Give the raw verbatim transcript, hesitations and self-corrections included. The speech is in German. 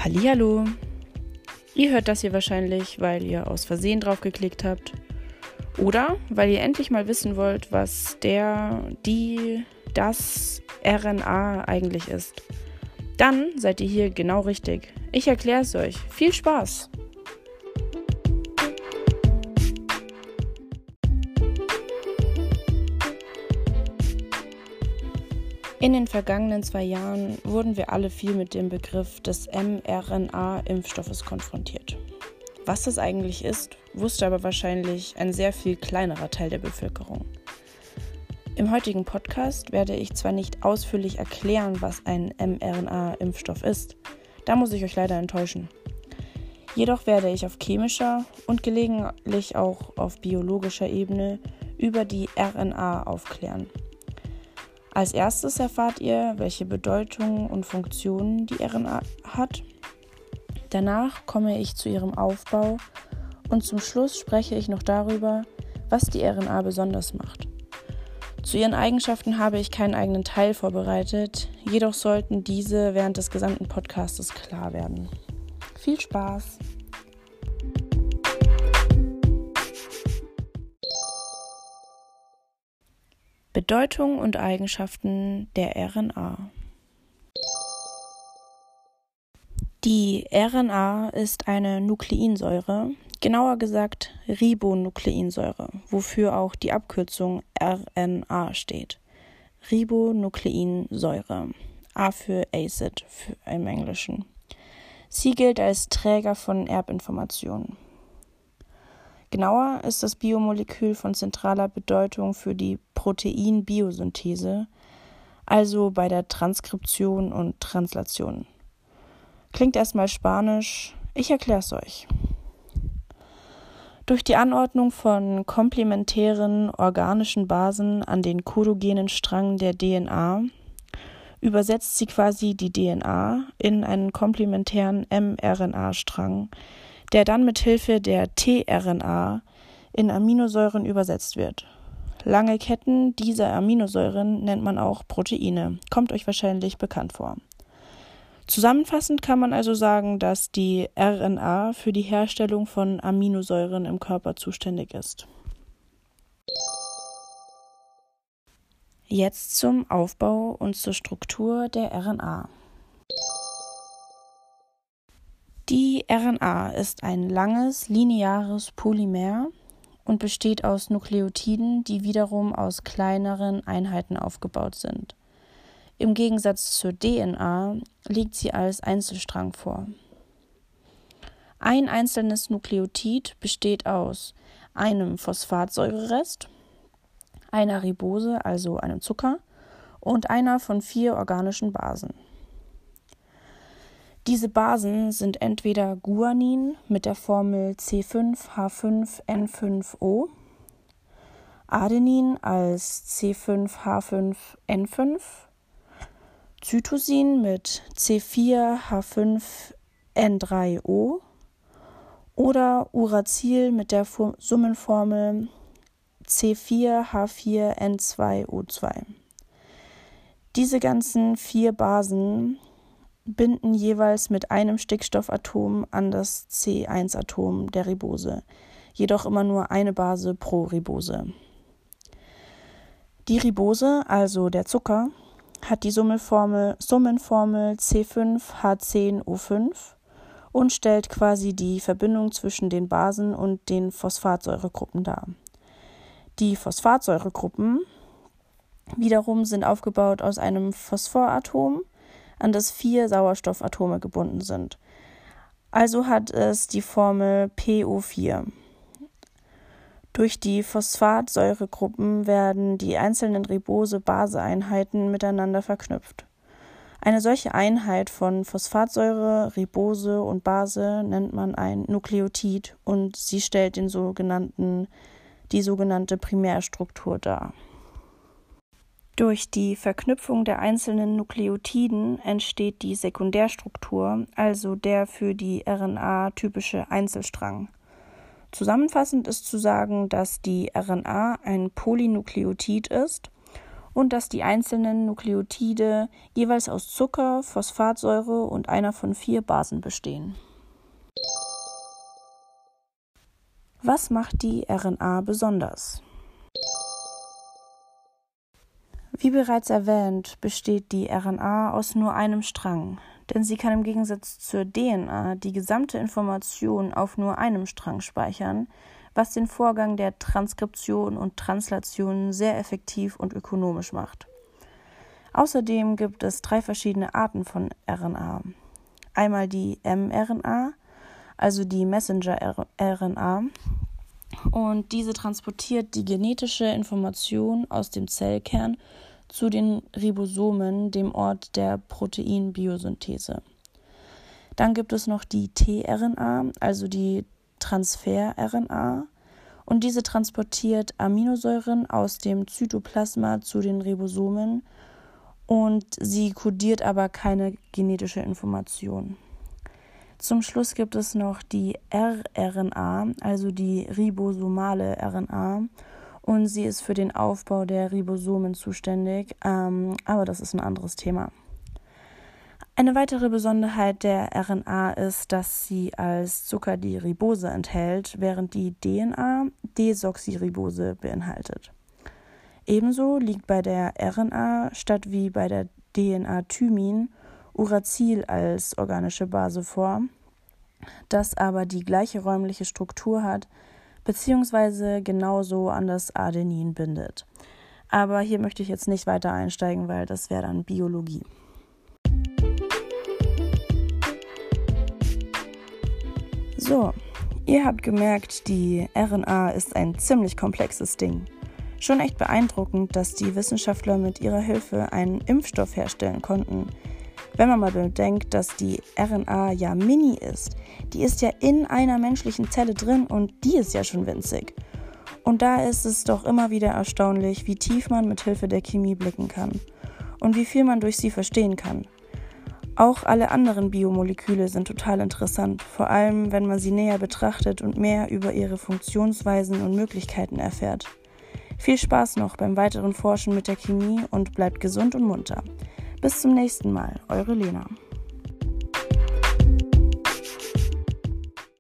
Hallihallo! Ihr hört das hier wahrscheinlich, weil ihr aus Versehen drauf geklickt habt. Oder weil ihr endlich mal wissen wollt, was der, die, das R N A eigentlich ist. Dann seid ihr hier genau richtig. Ich erkläre es euch. Viel Spaß! In den vergangenen zwei Jahren wurden wir alle viel mit dem Begriff des mRNA-Impfstoffes konfrontiert. Was das eigentlich ist, wusste aber wahrscheinlich ein sehr viel kleinerer Teil der Bevölkerung. Im heutigen Podcast werde ich zwar nicht ausführlich erklären, was ein mRNA-Impfstoff ist, da muss ich euch leider enttäuschen. Jedoch werde ich auf chemischer und gelegentlich auch auf biologischer Ebene über die R N A aufklären. Als erstes erfahrt ihr, welche Bedeutung und Funktionen die R N A hat. Danach komme ich zu ihrem Aufbau und zum Schluss spreche ich noch darüber, was die R N A besonders macht. Zu ihren Eigenschaften habe ich keinen eigenen Teil vorbereitet, jedoch sollten diese während des gesamten Podcastes klar werden. Viel Spaß! Bedeutung und Eigenschaften der R N A. Die R N A ist eine Nukleinsäure, genauer gesagt Ribonukleinsäure, wofür auch die Abkürzung R N A steht. Ribonukleinsäure, A für Acid für im Englischen. Sie gilt als Träger von Erbinformationen. Genauer ist das Biomolekül von zentraler Bedeutung für die Proteinbiosynthese, also bei der Transkription und Translation. Klingt erstmal spanisch, ich erkläre es euch. Durch die Anordnung von komplementären organischen Basen an den kodogenen Strang der D N A übersetzt sie quasi die D N A in einen komplementären mRNA-Strang, der dann mit Hilfe der tRNA in Aminosäuren übersetzt wird. Lange Ketten dieser Aminosäuren nennt man auch Proteine, kommt euch wahrscheinlich bekannt vor. Zusammenfassend kann man also sagen, dass die R N A für die Herstellung von Aminosäuren im Körper zuständig ist. Jetzt zum Aufbau und zur Struktur der R N A. Die R N A ist ein langes, lineares Polymer und besteht aus Nukleotiden, die wiederum aus kleineren Einheiten aufgebaut sind. Im Gegensatz zur D N A liegt sie als Einzelstrang vor. Ein einzelnes Nukleotid besteht aus einem Phosphatsäurerest, einer Ribose, also einem Zucker, und einer von vier organischen Basen. Diese Basen sind entweder Guanin mit der Formel C fünf H fünf N fünf O, Adenin als C fünf H fünf N fünf, Cytosin mit C vier H fünf N drei O oder Uracil mit der Summenformel C vier H vier N zwei O zwei. Diese ganzen vier Basen binden jeweils mit einem Stickstoffatom an das C eins Atom der Ribose, jedoch immer nur eine Base pro Ribose. Die Ribose, also der Zucker, hat die Summenformel, Summenformel C fünf H zehn O fünf und stellt quasi die Verbindung zwischen den Basen und den Phosphatsäuregruppen dar. Die Phosphatsäuregruppen wiederum sind aufgebaut aus einem Phosphoratom, an das vier Sauerstoffatome gebunden sind. Also hat es die Formel P O vier. Durch die Phosphatsäuregruppen werden die einzelnen Ribose-Base-Einheiten miteinander verknüpft. Eine solche Einheit von Phosphatsäure, Ribose und Base nennt man ein Nukleotid und sie stellt den sogenannten, die sogenannte Primärstruktur dar. Durch die Verknüpfung der einzelnen Nukleotiden entsteht die Sekundärstruktur, also der für die R N A typische Einzelstrang. Zusammenfassend ist zu sagen, dass die R N A ein Polynukleotid ist und dass die einzelnen Nukleotide jeweils aus Zucker, Phosphatsäure und einer von vier Basen bestehen. Was macht die R N A besonders? Wie bereits erwähnt, besteht die R N A aus nur einem Strang, denn sie kann im Gegensatz zur D N A die gesamte Information auf nur einem Strang speichern, was den Vorgang der Transkription und Translation sehr effektiv und ökonomisch macht. Außerdem gibt es drei verschiedene Arten von R N A. Einmal die mRNA, also die Messenger-R N A, und diese transportiert die genetische Information aus dem Zellkern zu den Ribosomen, dem Ort der Proteinbiosynthese. Dann gibt es noch die tRNA, also die Transfer-R N A, und diese transportiert Aminosäuren aus dem Zytoplasma zu den Ribosomen und sie kodiert aber keine genetische Information. Zum Schluss gibt es noch die rRNA, also die ribosomale R N A, und sie ist für den Aufbau der Ribosomen zuständig, ähm, aber das ist ein anderes Thema. Eine weitere Besonderheit der R N A ist, dass sie als Zucker die Ribose enthält, während die D N A Desoxyribose beinhaltet. Ebenso liegt bei der R N A statt wie bei der D N A Thymin Uracil als organische Base vor, das aber die gleiche räumliche Struktur hat, beziehungsweise genauso an das Adenin bindet. Aber hier möchte ich jetzt nicht weiter einsteigen, weil das wäre dann Biologie. So, ihr habt gemerkt, die R N A ist ein ziemlich komplexes Ding. Schon echt beeindruckend, dass die Wissenschaftler mit ihrer Hilfe einen Impfstoff herstellen konnten. Wenn man mal bedenkt, dass die R N A ja mini ist, die ist ja in einer menschlichen Zelle drin und die ist ja schon winzig. Und da ist es doch immer wieder erstaunlich, wie tief man mit Hilfe der Chemie blicken kann und wie viel man durch sie verstehen kann. Auch alle anderen Biomoleküle sind total interessant, vor allem wenn man sie näher betrachtet und mehr über ihre Funktionsweisen und Möglichkeiten erfährt. Viel Spaß noch beim weiteren Forschen mit der Chemie und bleibt gesund und munter. Bis zum nächsten Mal, eure Lena.